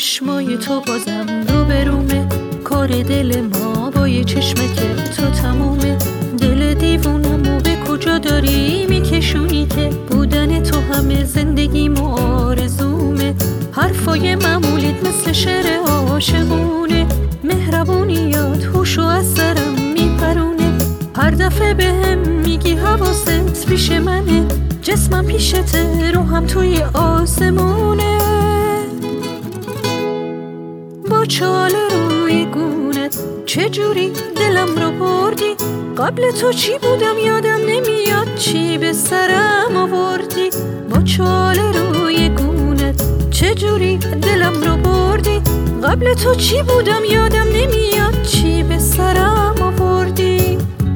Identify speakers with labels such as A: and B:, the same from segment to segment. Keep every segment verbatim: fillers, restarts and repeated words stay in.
A: چشمای تو بازم رو برومه، کار دل ما با یه چشمه که تو تمومه. دل دیوونمو به کجا داری میکشونی که بودن تو همه زندگیم و آرزومه. حرفای معمولیت مثل شعر عاشقونه، مهربونیات هوشو از سرم میپرونه. هر دفعه به هم میگی حواست پیش منه، جسمم پیشته روحم توی آسمونه. با چال روی گونت چجوری دلم رو بردی، قبل تو چی بودم یادم نمیاد، چی به سرم آوردی. با چال روی گونت چجوری دلم رو بردی، قبل تو چی بودم یادم نمیاد، چی به سرم آوردی.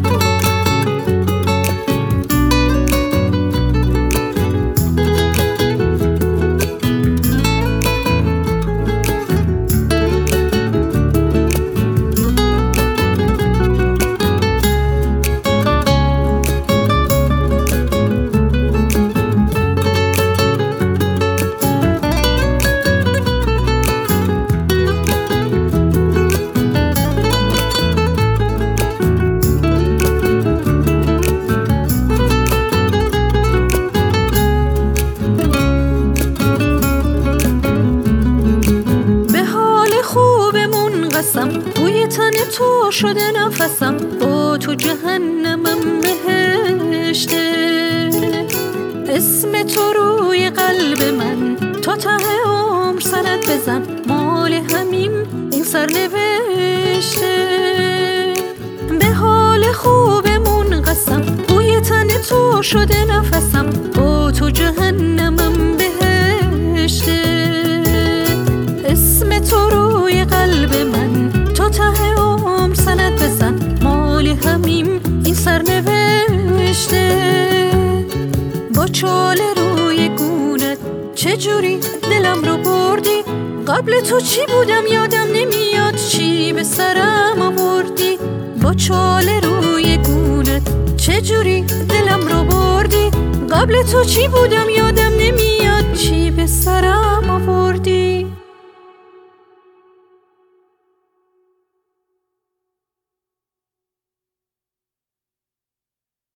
A: بوی تن تو شده نفسم، با تو جهنمم بهشته. اسم تو روی قلب من تا ته عمر سند بزن، مال همیم این سرنوشته. به حال خوبمون قسم، بوی تن تو شده نفسم، با تو جهنمم بهشته. اسم تو روی قلب من تا ته عمر سند بزن، مال همیم این سرنوشته. با چال روی گونت چجوری دلم رو بردی، قبل تو چی بودم یادم نمیاد، چی به سرم آوردی. با چال روی گونت چجوری دلم رو بردی، قبل تو چی بودم یادم نمیاد، چی به سرم آوردی.